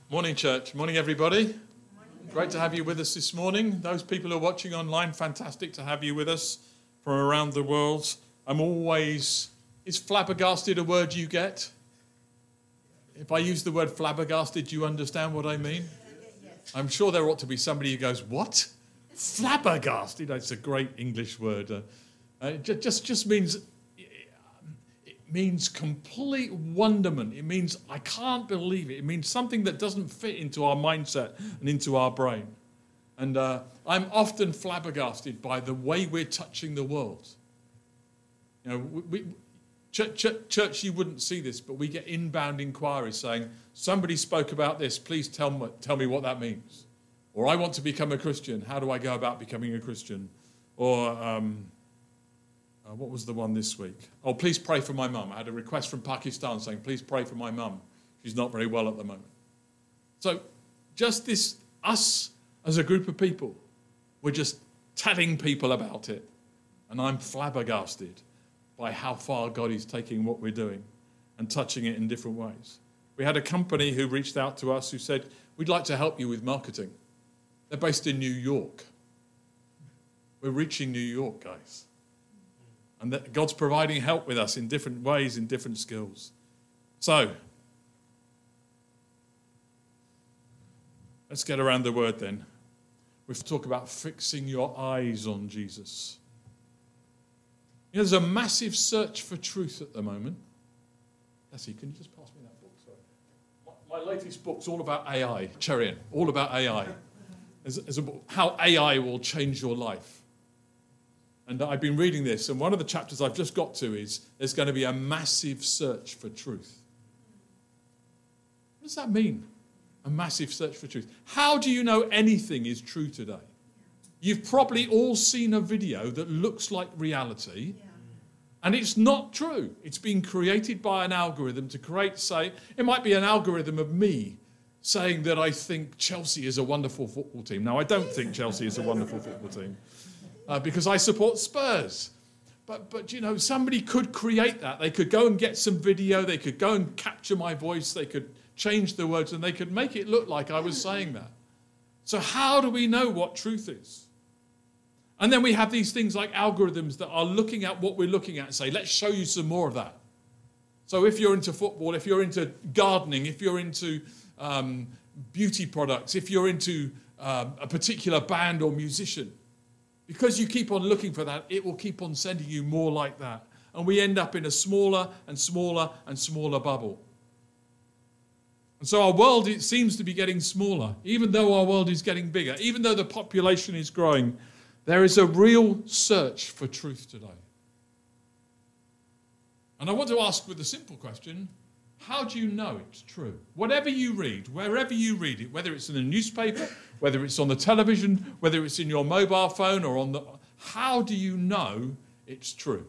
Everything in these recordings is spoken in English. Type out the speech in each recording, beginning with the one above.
Morning, church. Morning, everybody. Great to have you with us this morning. Those people who are watching online, fantastic to have you with us from around the world. Is flabbergasted a word you get? If I use the word flabbergasted, do you understand what I mean? I'm sure there ought to be somebody who goes, what? Flabbergasted? It's a great English word. It just means complete wonderment. It means I can't believe it. It means something that doesn't fit into our mindset and into our brain. And I'm often flabbergasted by the way we're touching the world. You know, church, you wouldn't see this, but we get inbound inquiries saying, somebody spoke about this, please tell me what that means. Or I want to become a Christian. How do I go about becoming a Christian? Or what was the one this week? Oh, please pray for my mum. I had a request from Pakistan saying, please pray for my mum. She's not very well at the moment. So just this, us as a group of people, we're just telling people about it. And I'm flabbergasted by how far God is taking what we're doing and touching it in different ways. We had a company who reached out to us who said, we'd like to help you with marketing. They're based in New York. We're reaching New York, guys. And that God's providing help with us in different ways, in different skills. So, let's get around the word then. We talk about fixing your eyes on Jesus. You know, there's a massive search for truth at the moment. Leslie, can you just pass me that book? Sorry. My latest book's all about AI, Cherian, all about AI. There's a book, how AI will change your life. And I've been reading this, and one of the chapters I've just got to is there's going to be a massive search for truth. What does that mean? A massive search for truth. How do you know anything is true today? You've probably all seen a video that looks like reality, and it's not true. It's been created by an algorithm to create, say, it might be an algorithm of me saying that I think Chelsea is a wonderful football team. Now, I don't think Chelsea is a wonderful football team. Because I support Spurs. But you know, somebody could create that. They could go and get some video. They could go and capture my voice. They could change the words, and they could make it look like I was saying that. So how do we know what truth is? And then we have these things like algorithms that are looking at what we're looking at and say, let's show you some more of that. So if you're into football, if you're into gardening, if you're into beauty products, if you're into a particular band or musician, because you keep on looking for that, it will keep on sending you more like that. And we end up in a smaller and smaller and smaller bubble. And so our world, it seems to be getting smaller. Even though our world is getting bigger, even though the population is growing, there is a real search for truth today. And I want to ask with a simple question, how do you know it's true? Whatever you read, wherever you read it, whether it's in a newspaper, whether it's on the television, whether it's in your mobile phone or on the... How do you know it's true?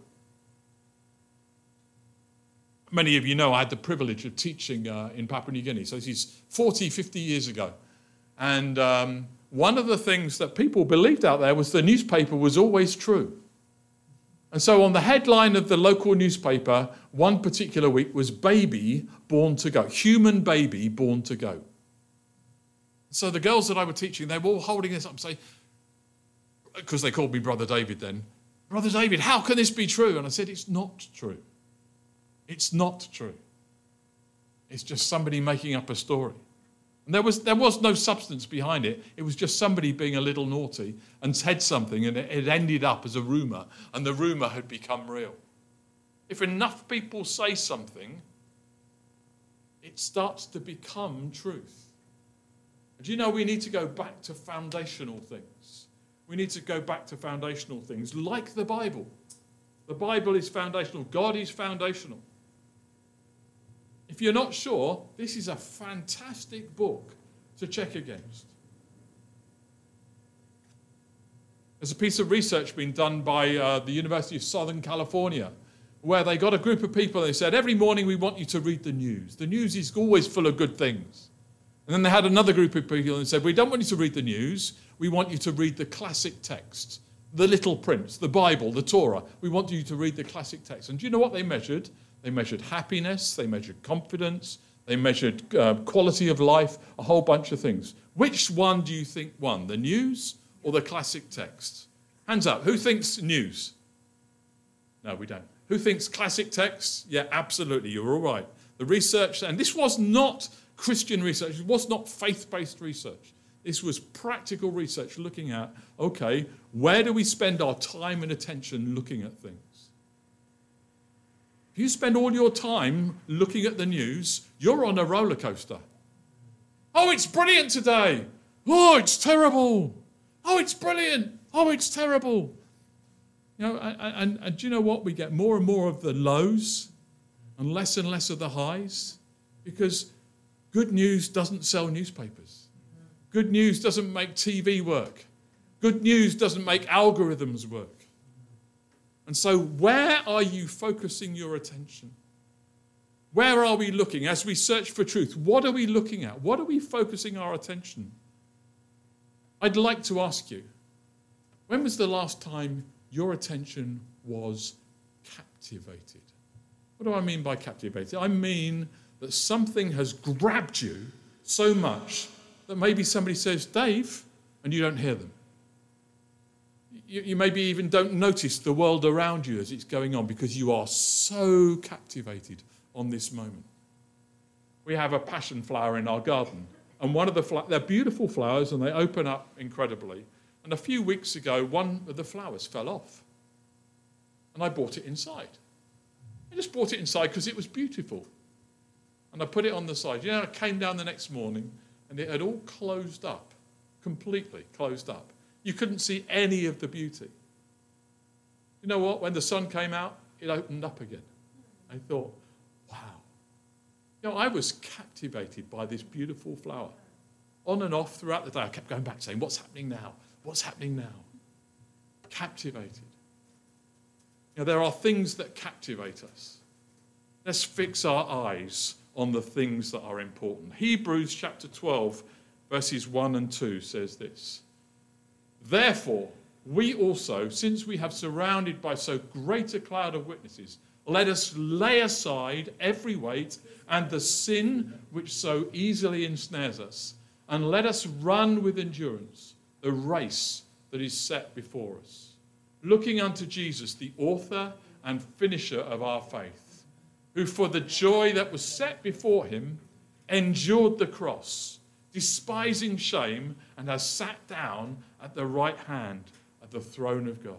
Many of you know I had the privilege of teaching in Papua New Guinea. So this is 40, 50 years ago. And one of the things that people believed out there was the newspaper was always true. And so on the headline of the local newspaper, one particular week was baby born to go, human baby born to go. So the girls that I were teaching, they were all holding this up and saying, because they called me Brother David then, Brother David, how can this be true? And I said, it's not true. It's not true. It's just somebody making up a story. And there was no substance behind it. It was just somebody being a little naughty and said something, and it ended up as a rumour, and the rumour had become real. If enough people say something, it starts to become truth. Do you know we need to go back to foundational things? We need to go back to foundational things like the Bible. The Bible is foundational. God is foundational. If you're not sure, this is a fantastic book to check against. There's a piece of research being done by the University of Southern California where they got a group of people and they said, every morning we want you to read the news. The news is always full of good things. And then they had another group of people and said, we don't want you to read the news. We want you to read the classic texts, the little prints, the Bible, the Torah. We want you to read the classic text. And do you know what they measured? They measured happiness, they measured confidence, They measured quality of life, a whole bunch of things. Which one do you think won, the news or the classic text? Hands up. Who thinks news? No, we don't. Who thinks classic text? Yeah, absolutely. You're all right. The research, and this was not Christian research. It was not faith-based research. This was practical research looking at, okay, where do we spend our time and attention looking at things? If you spend all your time looking at the news, you're on a roller coaster. Oh, it's brilliant today. Oh, it's terrible. Oh, it's brilliant. Oh, it's terrible. You know, and do you know what? We get more and more of the lows and less of the highs, because good news doesn't sell newspapers. Good news doesn't make TV work. Good news doesn't make algorithms work. And so where are you focusing your attention? Where are we looking as we search for truth? What are we looking at? What are we focusing our attention? I'd like to ask you, when was the last time your attention was captivated? What do I mean by captivated? I mean that something has grabbed you so much that maybe somebody says, Dave, and you don't hear them. You maybe even don't notice the world around you as it's going on because you are so captivated on this moment. We have a passion flower in our garden, and one of they're beautiful flowers and they open up incredibly. And a few weeks ago, one of the flowers fell off, and I brought it inside. I just brought it inside because it was beautiful. And I put it on the side. You know, I came down the next morning and it had all closed up, completely closed up. You couldn't see any of the beauty. You know what? When the sun came out, it opened up again. I thought, wow. You know, I was captivated by this beautiful flower. On and off throughout the day, I kept going back saying, what's happening now? What's happening now? Captivated. You know, there are things that captivate us. Let's fix our eyes on the things that are important. Hebrews chapter 12, verses 1 and 2 says this. Therefore, we also, since we have surrounded by so great a cloud of witnesses, let us lay aside every weight and the sin which so easily ensnares us, and let us run with endurance the race that is set before us, looking unto Jesus, the author and finisher of our faith, who for the joy that was set before him endured the cross, despising shame, and has sat down at the right hand of the throne of God.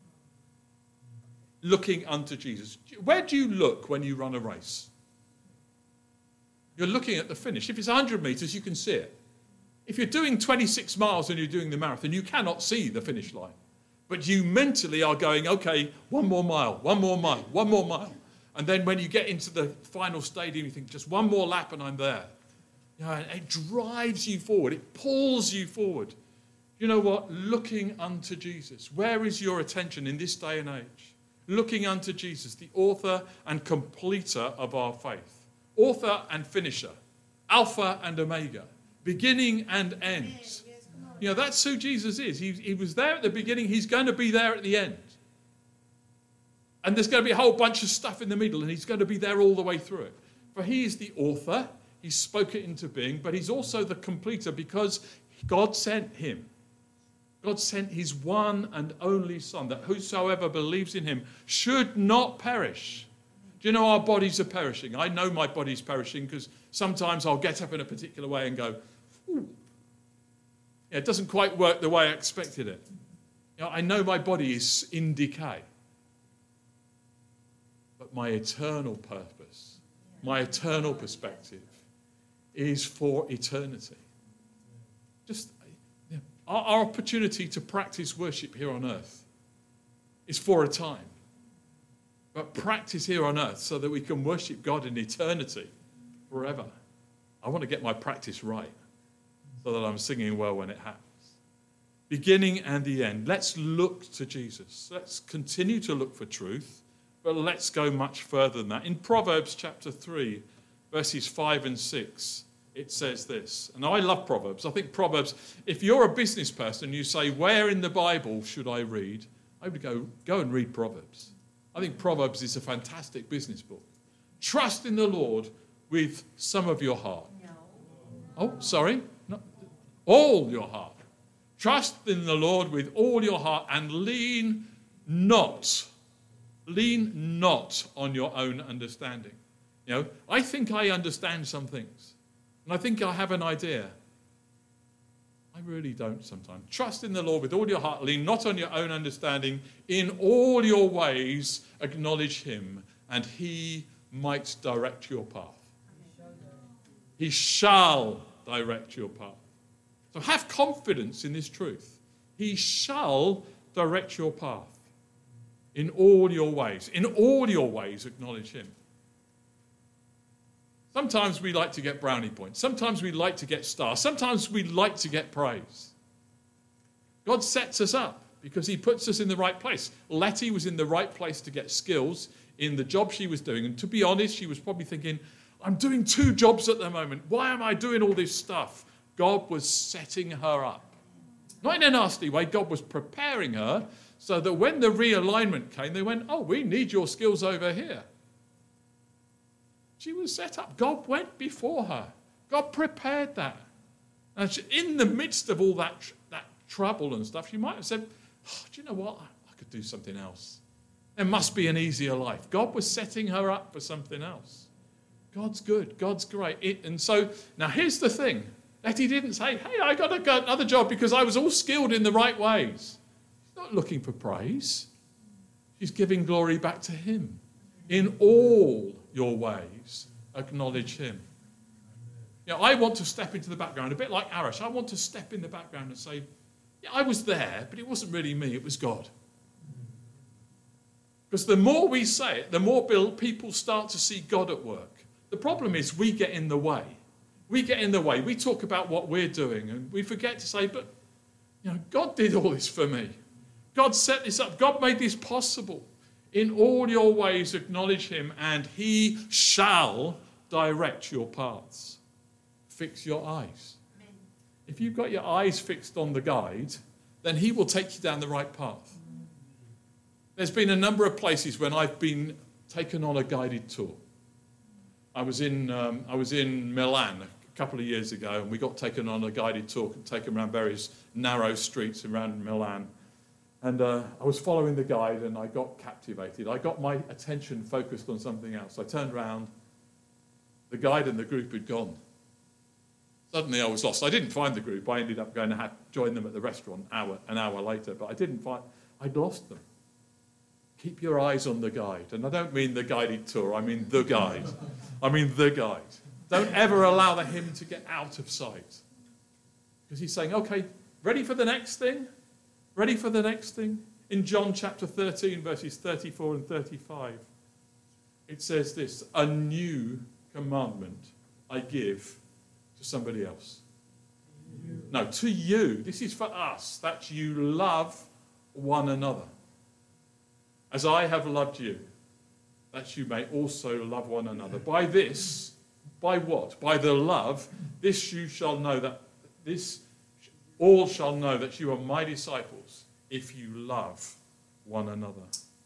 Looking unto Jesus. Where do you look when you run a race? You're looking at the finish. If it's 100 meters, you can see it. If you're doing 26 miles and you're doing the marathon, you cannot see the finish line. But you mentally are going, okay, one more mile, one more mile, one more mile. And then when you get into the final stadium, you think, just one more lap and I'm there. You know, and it drives you forward. It pulls you forward. You know what? Looking unto Jesus. Where is your attention in this day and age? Looking unto Jesus, the author and completer of our faith. Author and finisher. Alpha and Omega. Beginning and end. You know, that's who Jesus is. He was there at the beginning. He's going to be there at the end. And there's going to be a whole bunch of stuff in the middle, and he's going to be there all the way through it. For he is the author. He spoke it into being, but he's also the completer because God sent him. God sent his one and only Son, that whosoever believes in him should not perish. Do you know our bodies are perishing? I know my body's perishing because sometimes I'll get up in a particular way and go, ooh. Yeah, it doesn't quite work the way I expected it. You know, I know my body is in decay. But my eternal purpose, my eternal perspective is for eternity. Just our opportunity to practice worship here on earth is for a time. But practice here on earth so that we can worship God in eternity forever. I want to get my practice right so that I'm singing well when it happens. Beginning and the end. Let's look to Jesus. Let's continue to look for truth, but let's go much further than that. In Proverbs chapter 3, verses 5 and 6, it says this. And I love Proverbs. I think Proverbs, if you're a business person, you say, where in the Bible should I read? I would go and read Proverbs. I think Proverbs is a fantastic business book. Trust in the Lord with some of your heart. No. Oh, sorry. No, all your heart. Trust in the Lord with all your heart and lean not on your own understanding. You know, I think I understand some things, and I think I have an idea. I really don't sometimes. Trust in the Lord with all your heart. Lean not on your own understanding. In all your ways, acknowledge him, and he might direct your path. He shall direct your path. So have confidence in this truth. He shall direct your path. In all your ways. In all your ways, acknowledge him. Sometimes we like to get brownie points. Sometimes we like to get stars. Sometimes we like to get praise. God sets us up because he puts us in the right place. Letty was in the right place to get skills in the job she was doing. And to be honest, she was probably thinking, I'm doing 2 jobs at the moment. Why am I doing all this stuff? God was setting her up. Not in a nasty way. God was preparing her so that when the realignment came, they went, oh, we need your skills over here. She was set up. God went before her. God prepared that. And in the midst of all that trouble and stuff, she might have said, oh, do you know what? I could do something else. There must be an easier life. God was setting her up for something else. God's good. God's great. And so, now here's the thing. Letty didn't say, hey, I got another job because I was all skilled in the right ways. She's not looking for praise. She's giving glory back to him. In all your ways, acknowledge him. You know, I want to step into the background, a bit like Arash. I want to step in the background and say, yeah, I was there, but it wasn't really me, it was God. Because the more we say it, the more people start to see God at work. The problem is we get in the way. We get in the way. We talk about what we're doing, and we forget to say, but you know, God did all this for me. God set this up. God made this possible. In all your ways, acknowledge him, and he shall direct your paths. Fix your eyes. Amen. If you've got your eyes fixed on the guide, then he will take you down the right path. There's been a number of places when I've been taken on a guided tour. I was in Milan a couple of years ago, and we got taken on a guided tour, taken around various narrow streets around Milan. And I was following the guide, and I got captivated. I got my attention focused on something else. I turned around. The guide and the group had gone. Suddenly I was lost. I didn't find the group. I ended up going to join them at the restaurant an hour later, but I'd lost them. Keep your eyes on the guide. And I don't mean the guided tour. I mean the guide. Don't ever allow him to get out of sight. Because he's saying, okay, ready for the next thing? Ready for the next thing? In John chapter 13, verses 34 and 35, it says this, a new commandment I give to somebody else. No, to you. This is for us, that you love one another. As I have loved you, that you may also love one another. By this, by what? By the love, this you shall know that this all shall know that you are my disciples if you love one another.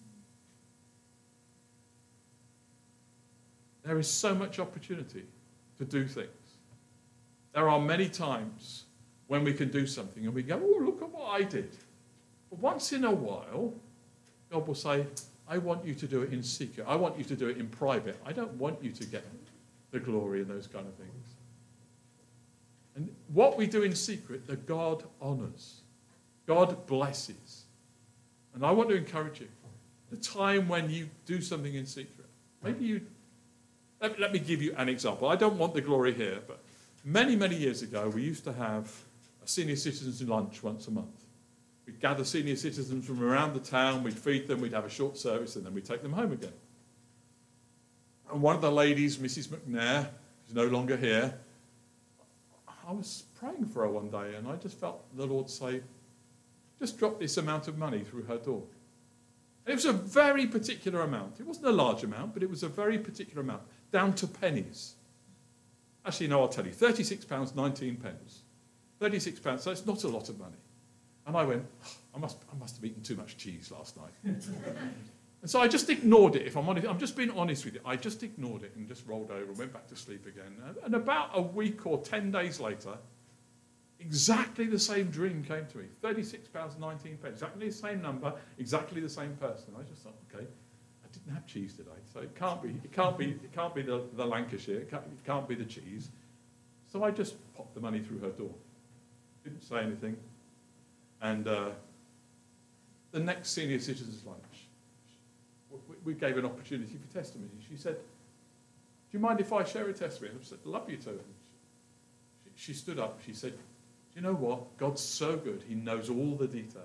There is so much opportunity to do things. There are many times when we can do something and we go, oh, look at what I did. But once in a while, God will say, I want you to do it in secret. I want you to do it in private. I don't want you to get the glory and those kind of things. And what we do in secret, the God honors. God blesses. And I want to encourage you. The time when you do something in secret, maybe you... Let me give you an example. I don't want the glory here, but many, many years ago, we used to have a senior citizens lunch once a month. We'd gather senior citizens from around the town, we'd feed them, we'd have a short service, and then we'd take them home again. And one of the ladies, Mrs. McNair, who's no longer here, I was praying for her one day, and I just felt the Lord say, just drop this amount of money through her door. And it was a very particular amount. It wasn't a large amount, but it was a very particular amount, down to pennies. Actually, no, I'll tell you, £36.19. £36, so it's not a lot of money. And I went, I must have eaten too much cheese last night. And so I just ignored it, if I'm honest. I'm just being honest with you. I just ignored it and just rolled over and went back to sleep again. And about a week or 10 days later, exactly the same dream came to me. £36.19, exactly the same number, exactly the same person. I just thought, okay, I didn't have cheese today, so it can't be the Lancashire, it can't be the cheese. So I just popped the money through her door. Didn't say anything. And the next senior citizens lunch, we gave an opportunity for testimony. She said, do you mind if I share a testimony? I said, love you to. She stood up. She said, do you know what? God's so good. He knows all the detail.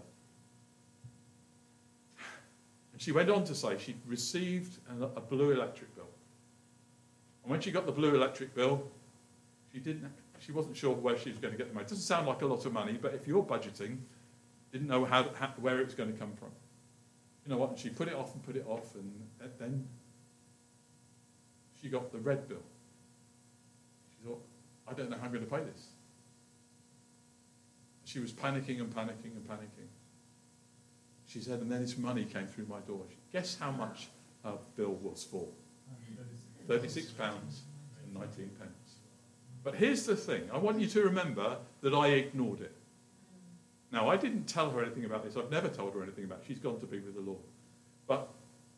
And she went on to say she'd received a blue electric bill. And when she got the blue electric bill, she wasn't sure where she was going to get the money. It doesn't sound like a lot of money, but if you're budgeting, didn't know where it was going to come from. You know what? And she put it off, and then she got the red bill. She thought, I don't know how I'm going to pay this. She was panicking. She said, and then this money came through my door. Guess how much her bill was for? £36.19. But here's the thing. I want you to remember that I ignored it. Now, I didn't tell her anything about this. I've never told her anything about it. She's gone to be with the Lord. But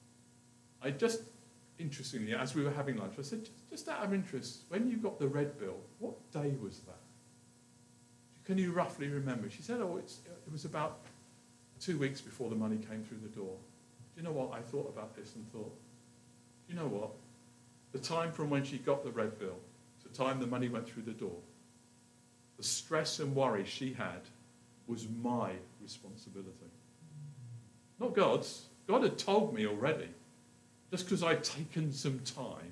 I just, interestingly, as we were having lunch, I said, just out of interest, when you got the red bill, what day was that? Can you roughly remember? She said, it was about 2 weeks before the money came through the door. Do you know what? I thought about this and thought, do you know what? The time from when she got the red bill to the time the money went through the door, the stress and worry she had was my responsibility. Not God's. God had told me already. Just because I'd taken some time.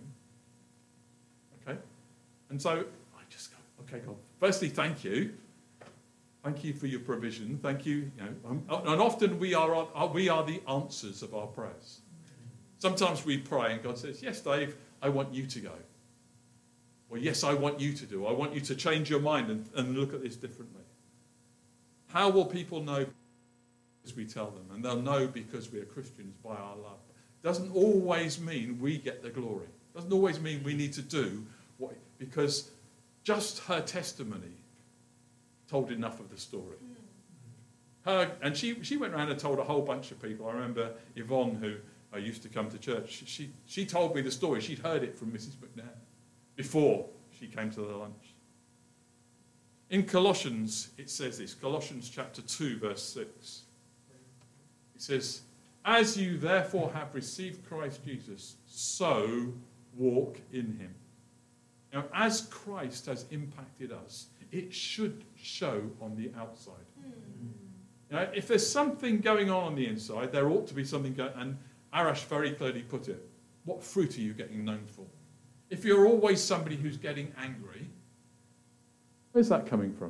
Okay? And so I just go, okay, God, firstly, thank you. Thank you for your provision. Thank you. And often we are the answers of our prayers. Sometimes we pray and God says, yes, Dave, I want you to go. Or yes, I want you to do. I want you to change your mind and look at this differently. How will people know? As we tell them, and they'll know because we are Christians by our love. Doesn't always mean we get the glory. Doesn't always mean we need to do what, because just her testimony told enough of the story. And she went around and told a whole bunch of people. I remember Yvonne, who used to come to church, she told me the story. She'd heard it from Mrs. McNair before she came to the lunch. In Colossians, it says this, Colossians chapter 2, verse 6. It says, as you therefore have received Christ Jesus, so walk in him. Now, as Christ has impacted us, it should show on the outside. If there's something going on the inside, there ought to be something going on. And Arash very clearly put it. What fruit are you getting known for? If you're always somebody who's getting angry, where's that coming from?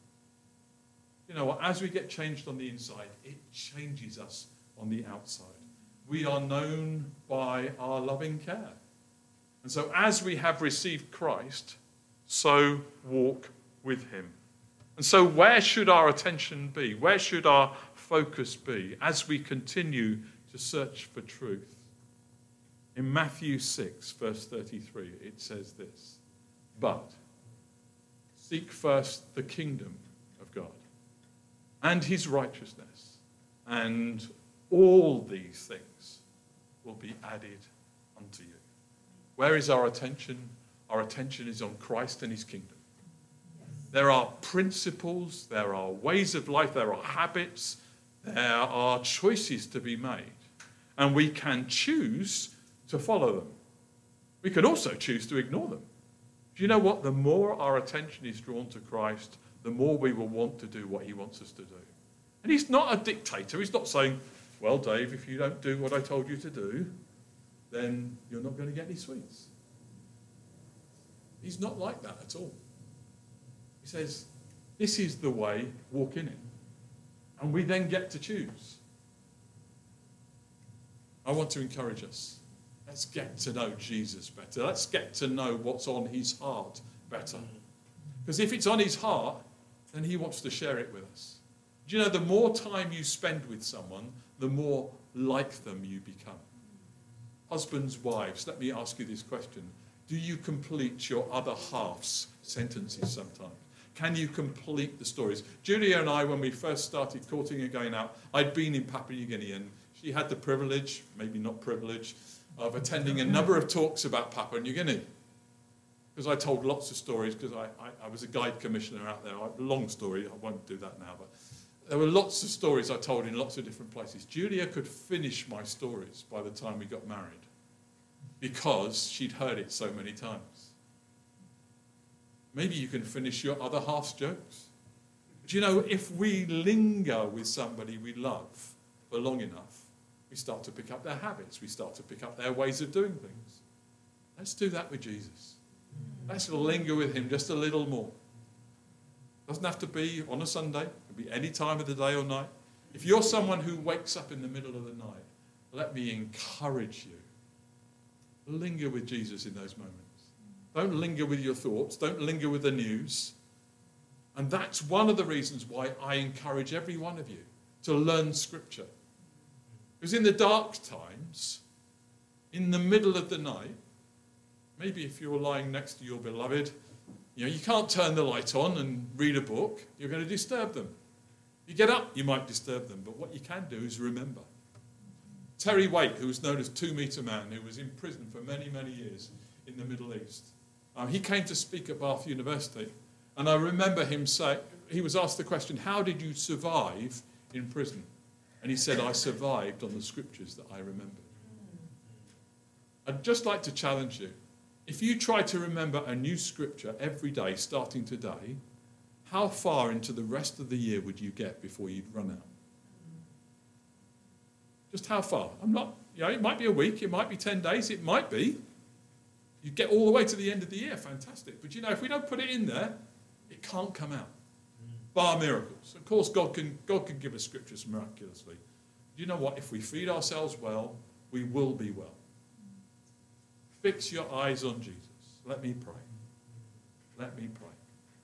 You know what? As we get changed on the inside, it changes us on the outside. We are known by our loving care. And so as we have received Christ, so walk with him. And so where should our attention be? Where should our focus be as we continue to search for truth? In Matthew 6, verse 33, it says this, but seek first the kingdom of God and his righteousness, and all these things will be added unto you. Where is our attention? Our attention is on Christ and his kingdom. There are principles, there are ways of life, there are habits, there are choices to be made. And we can choose to follow them. We can also choose to ignore them. Do you know what? The more our attention is drawn to Christ, the more we will want to do what he wants us to do. And he's not a dictator. He's not saying, well, Dave, if you don't do what I told you to do, then you're not going to get any sweets. He's not like that at all. He says, this is the way, walk in it. And we then get to choose. I want to encourage us. Let's get to know Jesus better. Let's get to know what's on his heart better. Because if it's on his heart, then he wants to share it with us. Do you know the more time you spend with someone, the more like them you become? Husbands, wives, let me ask you this question. Do you complete your other half's sentences sometimes? Can you complete the stories? Julia and I, when we first started courting and going out, I'd been in Papua New Guinea, and she had the privilege, maybe not privilege, of attending a number of talks about Papua New Guinea. Because I told lots of stories, because I was a guide commissioner out there. Long story, I won't do that now, but there were lots of stories I told in lots of different places. Julia could finish my stories by the time we got married, because she'd heard it so many times. Maybe you can finish your other half's jokes. Do you know, if we linger with somebody we love for long enough, we start to pick up their habits. We start to pick up their ways of doing things. Let's do that with Jesus. Let's linger with him just a little more. Doesn't have to be on a Sunday. It can be any time of the day or night. If you're someone who wakes up in the middle of the night, let me encourage you. Linger with Jesus in those moments. Don't linger with your thoughts. Don't linger with the news. And that's one of the reasons why I encourage every one of you to learn Scripture. Because in the dark times, in the middle of the night, maybe if you're lying next to your beloved, you can't turn the light on and read a book. You're going to disturb them. You get up, you might disturb them. But what you can do is remember. Terry Waite, who was known as 2 Meter Man, who was in prison for many, many years in the Middle East, he came to speak at Bath University, and I remember him say, he was asked the question, how did you survive in prison? And he said, I survived on the scriptures that I remembered. I'd just like to challenge you. If you try to remember a new scripture every day, starting today, how far into the rest of the year would you get before you'd run out? Just how far? It might be a week, it might be 10 days, it might be. You get all the way to the end of the year, fantastic. But if we don't put it in there, it can't come out. Bar miracles. Of course, God can give us scriptures miraculously. Do you know what? If we feed ourselves well, we will be well. Fix your eyes on Jesus. Let me pray. Let me pray.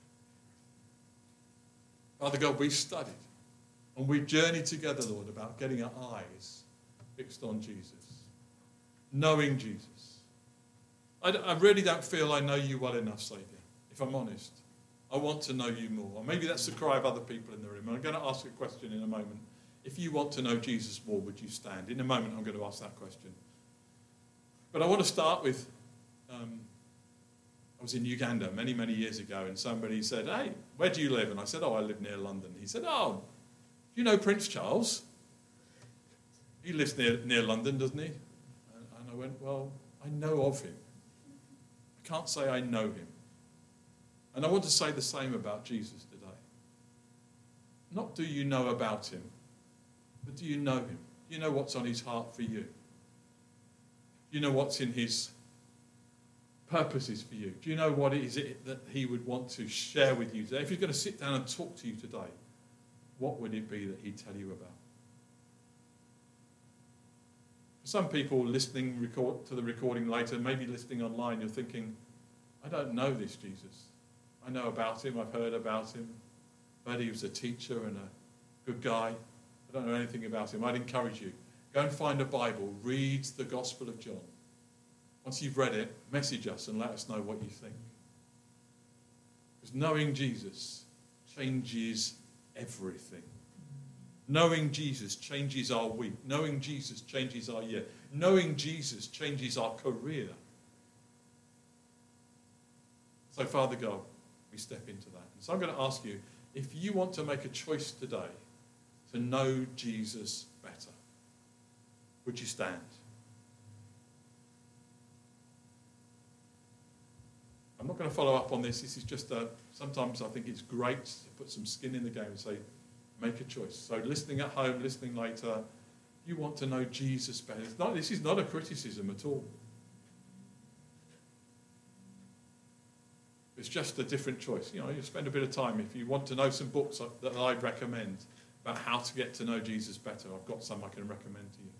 Father God, we've studied and we've journeyed together, Lord, about getting our eyes fixed on Jesus, knowing Jesus. I really don't feel I know you well enough, Saviour, if I'm honest. I want to know you more. Or maybe that's the cry of other people in the room. I'm going to ask a question in a moment. If you want to know Jesus more, would you stand? In a moment, I'm going to ask that question. But I want to start with, I was in Uganda many, many years ago, and somebody said, hey, where do you live? And I said, I live near London. He said, do you know Prince Charles? He lives near London, doesn't he? And I went, well, I know of him. I can't say I know him. And I want to say the same about Jesus today. Not do you know about him, but do you know him? Do you know what's on his heart for you? Do you know what's in his purposes for you? Do you know what it is that he would want to share with you today? If he's going to sit down and talk to you today, what would it be that he'd tell you about? For some people listening to the recording later, maybe listening online, you're thinking, I don't know this Jesus. I know about him, I've heard about him. I heard he was a teacher and a good guy. I don't know anything about him. I'd encourage you, go and find a Bible, read the Gospel of John. Once you've read it, message us and let us know what you think. Because knowing Jesus changes everything. Knowing Jesus changes our week. Knowing Jesus changes our year. Knowing Jesus changes our career. So, Father God, we step into that. And so I'm going to ask you, if you want to make a choice today to know Jesus better, would you stand? I'm not going to follow up on this. This is just sometimes I think it's great to put some skin in the game and say, make a choice. So listening at home, listening later, you want to know Jesus better. This is not a criticism at all. It's just a different choice. You spend a bit of time. If you want to know some books that I'd recommend about how to get to know Jesus better, I've got some I can recommend to you.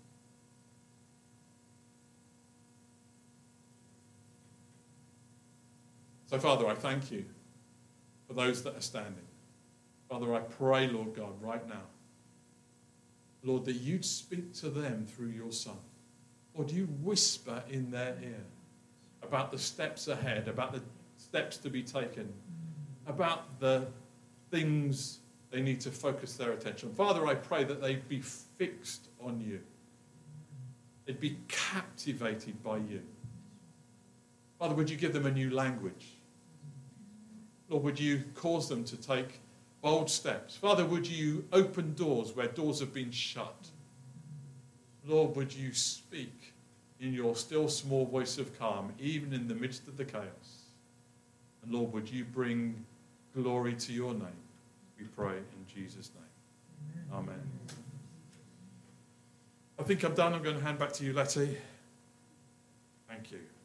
So, Father, I thank you for those that are standing. Father, I pray, Lord God, right now, Lord, that you'd speak to them through your Son. Lord, you whisper in their ear about the steps ahead, about the steps to be taken, about the things they need to focus their attention. Father, I pray that they'd be fixed on you. They'd be captivated by you. Father, would you give them a new language? Lord, would you cause them to take bold steps? Father, would you open doors where doors have been shut? Lord, would you speak in your still small voice of calm, even in the midst of the chaos? And Lord, would you bring glory to your name? We pray in Jesus' name. Amen. I think I'm done. I'm going to hand back to you, Letty. Thank you.